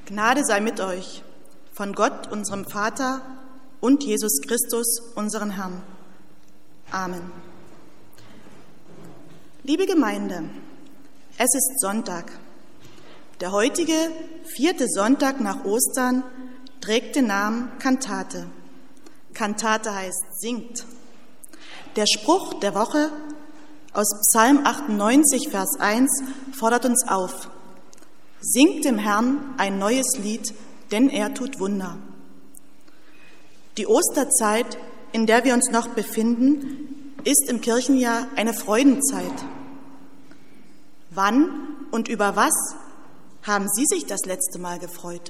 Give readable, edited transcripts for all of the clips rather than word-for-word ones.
Gnade sei mit euch, von Gott, unserem Vater und Jesus Christus, unseren Herrn. Amen. Liebe Gemeinde, es ist Sonntag. Der heutige 4. Sonntag nach Ostern trägt den Namen Kantate. Kantate heißt singt. Der Spruch der Woche aus Psalm 98, Vers 1 fordert uns auf: Singt dem Herrn ein neues Lied, denn er tut Wunder. Die Osterzeit, in der wir uns noch befinden, ist im Kirchenjahr eine Freudenzeit. Wann und über was haben Sie sich das letzte Mal gefreut?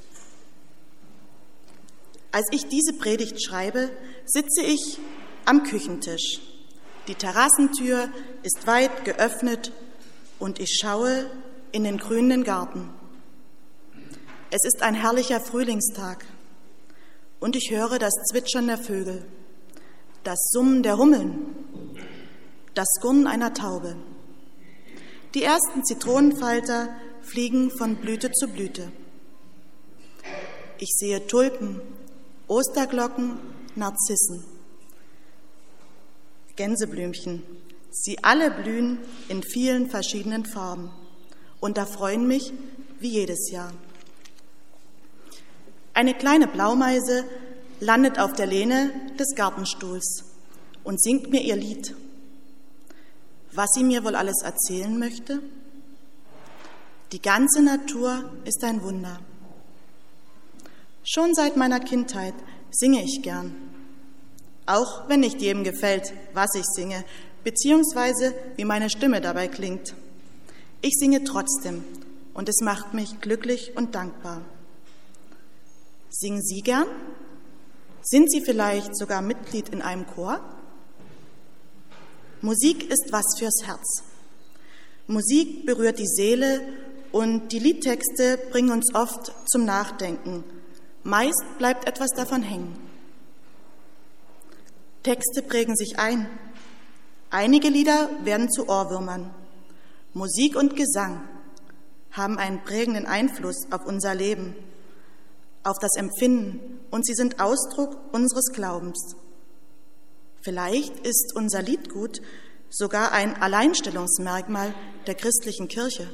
Als ich diese Predigt schreibe, sitze ich am Küchentisch. Die Terrassentür ist weit geöffnet und ich schaue in den grünen Garten. Es ist ein herrlicher Frühlingstag und ich höre das Zwitschern der Vögel, das Summen der Hummeln, das Gurren einer Taube. Die ersten Zitronenfalter fliegen von Blüte zu Blüte. Ich sehe Tulpen, Osterglocken, Narzissen, Gänseblümchen. Sie alle blühen in vielen verschiedenen Farben und erfreuen mich wie jedes Jahr. Eine kleine Blaumeise landet auf der Lehne des Gartenstuhls und singt mir ihr Lied. Was sie mir wohl alles erzählen möchte? Die ganze Natur ist ein Wunder. Schon seit meiner Kindheit singe ich gern. Auch wenn nicht jedem gefällt, was ich singe, beziehungsweise wie meine Stimme dabei klingt. Ich singe trotzdem und es macht mich glücklich und dankbar. Singen Sie gern? Sind Sie vielleicht sogar Mitglied in einem Chor? Musik ist was fürs Herz. Musik berührt die Seele und die Liedtexte bringen uns oft zum Nachdenken. Meist bleibt etwas davon hängen. Texte prägen sich ein. Einige Lieder werden zu Ohrwürmern. Musik und Gesang haben einen prägenden Einfluss auf unser Leben, auf das Empfinden, und sie sind Ausdruck unseres Glaubens. Vielleicht ist unser Liedgut sogar ein Alleinstellungsmerkmal der christlichen Kirche.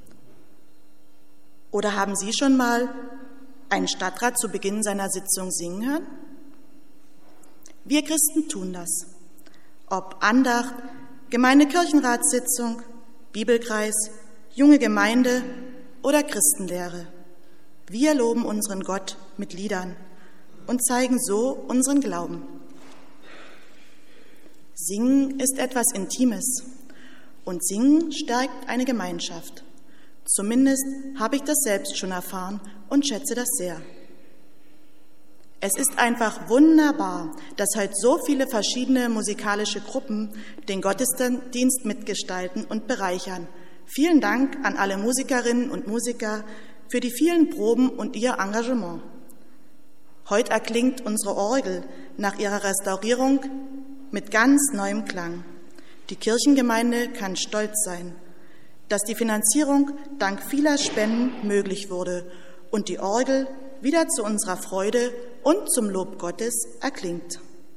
Oder haben Sie schon mal einen Stadtrat zu Beginn seiner Sitzung singen hören? Wir Christen tun das. Ob Andacht, Gemeindekirchenratssitzung, Bibelkreis, junge Gemeinde oder Christenlehre. Wir loben unseren Gott mit Liedern und zeigen so unseren Glauben. Singen ist etwas Intimes und Singen stärkt eine Gemeinschaft. Zumindest habe ich das selbst schon erfahren und schätze das sehr. Es ist einfach wunderbar, dass halt so viele verschiedene musikalische Gruppen den Gottesdienst mitgestalten und bereichern. Vielen Dank an alle Musikerinnen und Musiker für die vielen Proben und ihr Engagement. Heute erklingt unsere Orgel nach ihrer Restaurierung mit ganz neuem Klang. Die Kirchengemeinde kann stolz sein, dass die Finanzierung dank vieler Spenden möglich wurde und die Orgel wieder zu unserer Freude und zum Lob Gottes erklingt.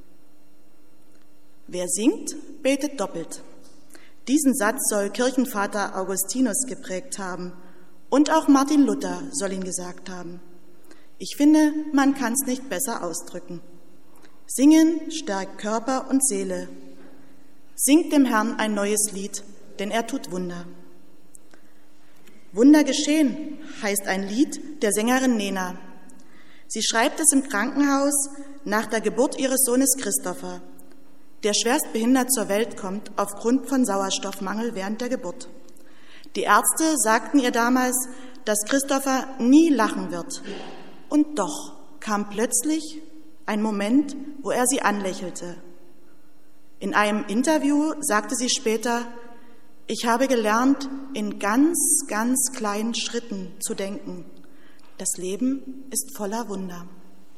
Wer singt, betet doppelt. Diesen Satz soll Kirchenvater Augustinus geprägt haben und auch Martin Luther soll ihn gesagt haben. Ich finde, man kann es nicht besser ausdrücken. Singen stärkt Körper und Seele. Singt dem Herrn ein neues Lied, denn er tut Wunder. Wunder geschehen heißt ein Lied der Sängerin Nena. Sie schreibt es im Krankenhaus nach der Geburt ihres Sohnes Christopher, der schwerst behindert zur Welt kommt aufgrund von Sauerstoffmangel während der Geburt. Die Ärzte sagten ihr damals, dass Christopher nie lachen wird. Und doch kam plötzlich ein Moment, wo er sie anlächelte. In einem Interview sagte sie später: Ich habe gelernt, in ganz, ganz kleinen Schritten zu denken. Das Leben ist voller Wunder.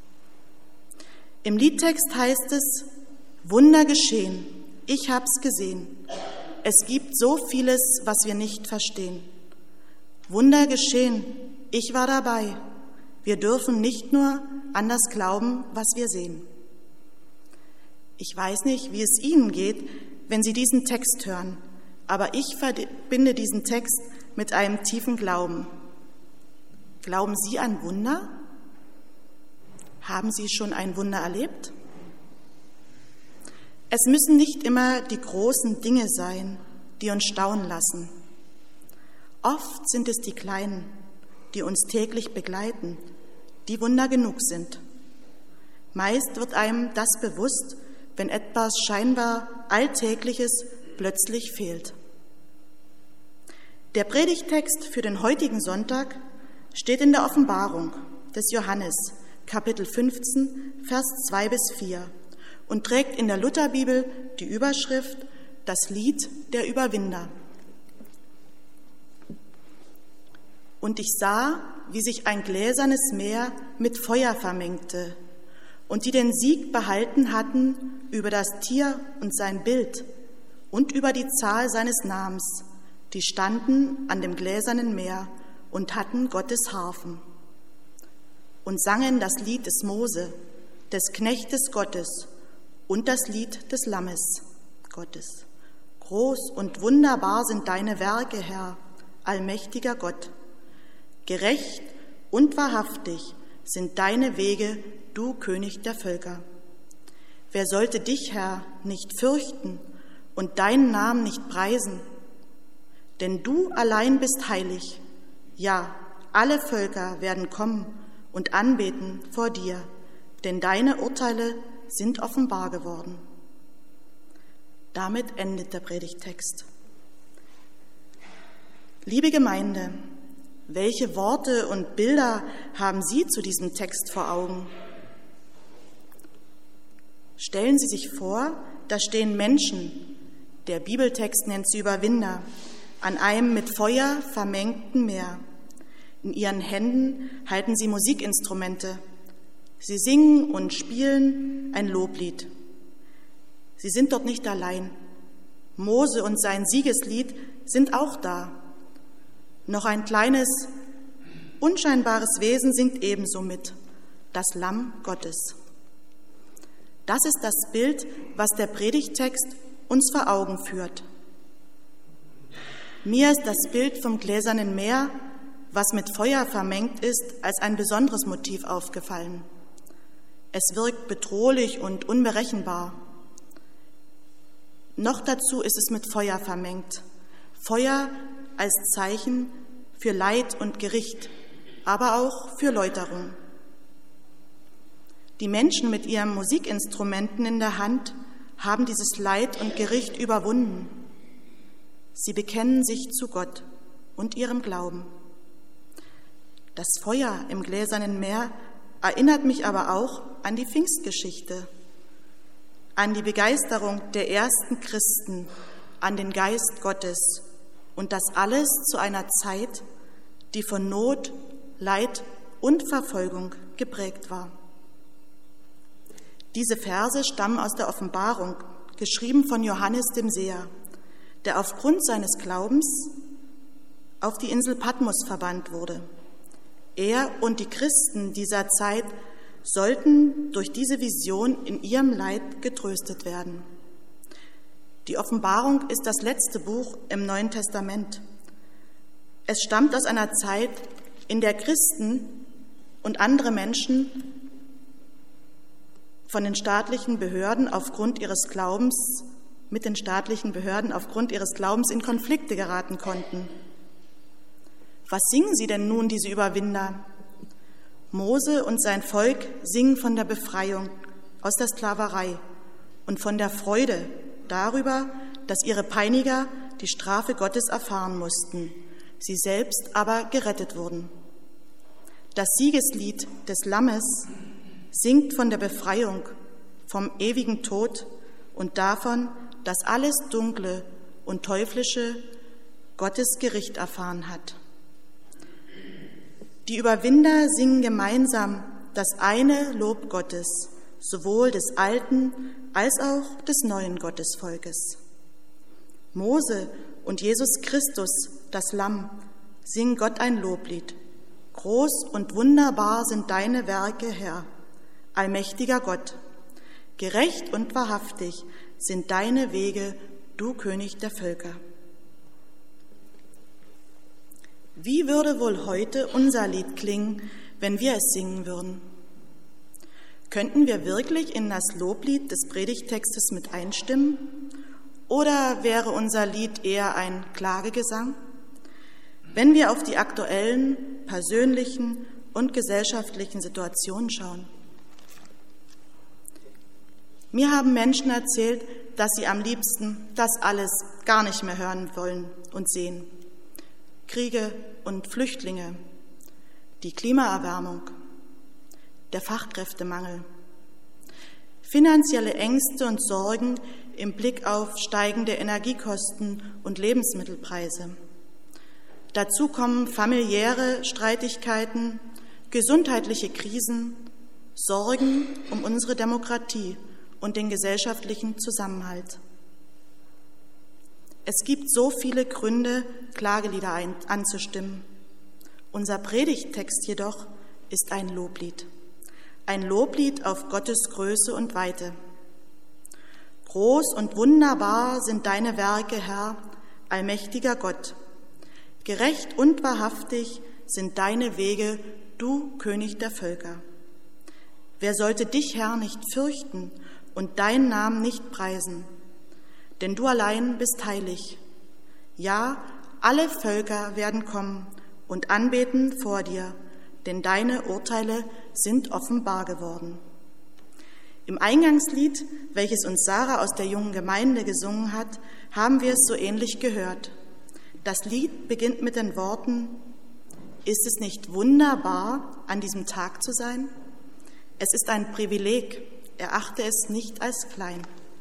Im Liedtext heißt es: Wunder geschehen, ich hab's gesehen. Es gibt so vieles, was wir nicht verstehen. Wunder geschehen, ich war dabei. Wir dürfen nicht nur an das glauben, was wir sehen. Ich weiß nicht, wie es Ihnen geht, wenn Sie diesen Text hören, aber ich verbinde diesen Text mit einem tiefen Glauben. Glauben Sie an Wunder? Haben Sie schon ein Wunder erlebt? Es müssen nicht immer die großen Dinge sein, die uns staunen lassen. Oft sind es die kleinen, die uns täglich begleiten, die Wunder genug sind. Meist wird einem das bewusst, wenn etwas scheinbar Alltägliches plötzlich fehlt. Der Predigttext für den heutigen Sonntag steht in der Offenbarung des Johannes, Kapitel 15, Vers 2 bis 4 und trägt in der Lutherbibel die Überschrift Das Lied der Überwinder. Und ich sah, wie sich ein gläsernes Meer mit Feuer vermengte, und die den Sieg behalten hatten über das Tier und sein Bild und über die Zahl seines Namens, die standen an dem gläsernen Meer und hatten Gottes Harfen und sangen das Lied des Mose, des Knechtes Gottes und das Lied des Lammes Gottes. Groß und wunderbar sind deine Werke, Herr, allmächtiger Gott. Gerecht und wahrhaftig sind deine Wege, du König der Völker. Wer sollte dich, Herr, nicht fürchten und deinen Namen nicht preisen? Denn du allein bist heilig. Ja, alle Völker werden kommen und anbeten vor dir, denn deine Urteile sind offenbar geworden. Damit endet der Predigttext. Liebe Gemeinde, welche Worte und Bilder haben Sie zu diesem Text vor Augen? Stellen Sie sich vor, da stehen Menschen, der Bibeltext nennt sie Überwinder, an einem mit Feuer vermengten Meer. In ihren Händen halten sie Musikinstrumente. Sie singen und spielen ein Loblied. Sie sind dort nicht allein. Mose und sein Siegeslied sind auch da. Noch ein kleines, unscheinbares Wesen singt ebenso mit, das Lamm Gottes. Das ist das Bild, was der Predigttext uns vor Augen führt. Mir ist das Bild vom gläsernen Meer, was mit Feuer vermengt ist, als ein besonderes Motiv aufgefallen. Es wirkt bedrohlich und unberechenbar. Noch dazu ist es mit Feuer vermengt. Feuer als Zeichen für Leid und Gericht, aber auch für Läuterung. Die Menschen mit ihren Musikinstrumenten in der Hand haben dieses Leid und Gericht überwunden. Sie bekennen sich zu Gott und ihrem Glauben. Das Feuer im gläsernen Meer erinnert mich aber auch an die Pfingstgeschichte, an die Begeisterung der ersten Christen, an den Geist Gottes und das alles zu einer Zeit, die von Not, Leid und Verfolgung geprägt war. Diese Verse stammen aus der Offenbarung, geschrieben von Johannes dem Seher, der aufgrund seines Glaubens auf die Insel Patmos verbannt wurde. Er und die Christen dieser Zeit sollten durch diese Vision in ihrem Leid getröstet werden. Die Offenbarung ist das letzte Buch im Neuen Testament. Es stammt aus einer Zeit, in der Christen und andere Menschen von den staatlichen Behörden aufgrund ihres Glaubens in Konflikte geraten konnten. Was singen sie denn nun, diese Überwinder? Mose und sein Volk singen von der Befreiung aus der Sklaverei und von der Freude darüber, dass ihre Peiniger die Strafe Gottes erfahren mussten, sie selbst aber gerettet wurden. Das Siegeslied des Lammes singt von der Befreiung, vom ewigen Tod und davon, dass alles Dunkle und Teuflische Gottes Gericht erfahren hat. Die Überwinder singen gemeinsam das eine Lob Gottes, sowohl des alten als auch des neuen Gottesvolkes. Mose und Jesus Christus, das Lamm, singen Gott ein Loblied. Groß und wunderbar sind deine Werke, Herr, allmächtiger Gott. Gerecht und wahrhaftig sind deine Wege, du König der Völker. Wie würde wohl heute unser Lied klingen, wenn wir es singen würden? Könnten wir wirklich in das Loblied des Predigttextes mit einstimmen? Oder wäre unser Lied eher ein Klagegesang? Wenn wir auf die aktuellen, persönlichen und gesellschaftlichen Situationen schauen. Mir haben Menschen erzählt, dass sie am liebsten das alles gar nicht mehr hören wollen und sehen. Kriege und Flüchtlinge, die Klimaerwärmung, der Fachkräftemangel, finanzielle Ängste und Sorgen im Blick auf steigende Energiekosten und Lebensmittelpreise. Dazu kommen familiäre Streitigkeiten, gesundheitliche Krisen, Sorgen um unsere Demokratie und den gesellschaftlichen Zusammenhalt. Es gibt so viele Gründe, Klagelieder anzustimmen. Unser Predigttext jedoch ist ein Loblied auf Gottes Größe und Weite. Groß und wunderbar sind deine Werke, Herr, allmächtiger Gott. Gerecht und wahrhaftig sind deine Wege, du König der Völker. Wer sollte dich, Herr, nicht fürchten und deinen Namen nicht preisen? Denn du allein bist heilig. Ja, alle Völker werden kommen und anbeten vor dir, denn deine Urteile sind offenbar geworden. Im Eingangslied, welches uns Sarah aus der jungen Gemeinde gesungen hat, haben wir es so ähnlich gehört. Das Lied beginnt mit den Worten: Ist es nicht wunderbar, an diesem Tag zu sein? Es ist ein Privileg, erachte es nicht als klein.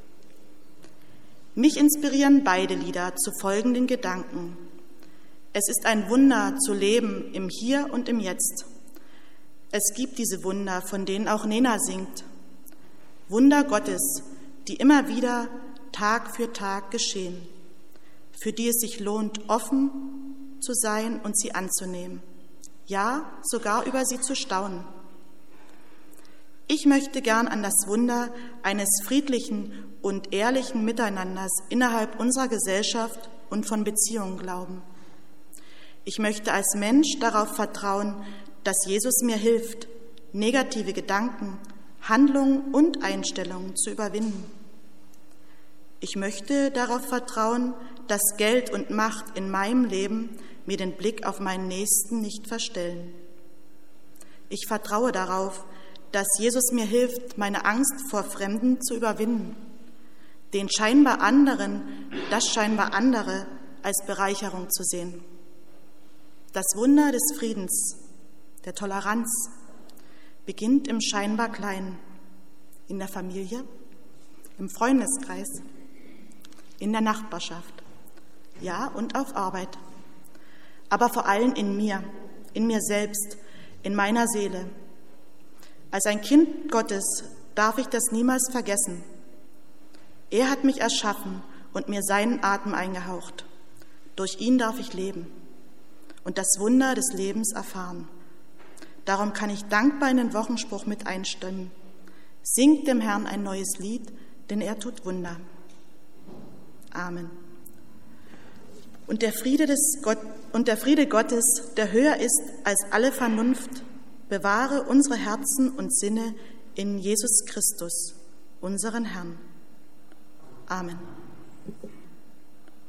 Mich inspirieren beide Lieder zu folgenden Gedanken. Es ist ein Wunder zu leben im Hier und im Jetzt. Es gibt diese Wunder, von denen auch Nena singt. Wunder Gottes, die immer wieder Tag für Tag geschehen, für die es sich lohnt, offen zu sein und sie anzunehmen, ja, sogar über sie zu staunen. Ich möchte gern an das Wunder eines friedlichen und ehrlichen Miteinanders innerhalb unserer Gesellschaft und von Beziehungen glauben. Ich möchte als Mensch darauf vertrauen, dass Jesus mir hilft, negative Gedanken, Handlungen und Einstellungen zu überwinden. Ich möchte darauf vertrauen, dass Geld und Macht in meinem Leben mir den Blick auf meinen Nächsten nicht verstellen. Ich vertraue darauf, dass Jesus mir hilft, meine Angst vor Fremden zu überwinden, das scheinbar andere als Bereicherung zu sehen. Das Wunder des Friedens, der Toleranz, beginnt im scheinbar Kleinen, in der Familie, im Freundeskreis, in der Nachbarschaft, ja, und auf Arbeit, aber vor allem in mir selbst, in meiner Seele. Als ein Kind Gottes darf ich das niemals vergessen. Er hat mich erschaffen und mir seinen Atem eingehaucht. Durch ihn darf ich leben und das Wunder des Lebens erfahren. Darum kann ich dankbar in den Wochenspruch mit einstimmen. Singt dem Herrn ein neues Lied, denn er tut Wunder. Amen. Und der Friede Gottes, der höher ist als alle Vernunft, bewahre unsere Herzen und Sinne in Jesus Christus, unseren Herrn. Amen.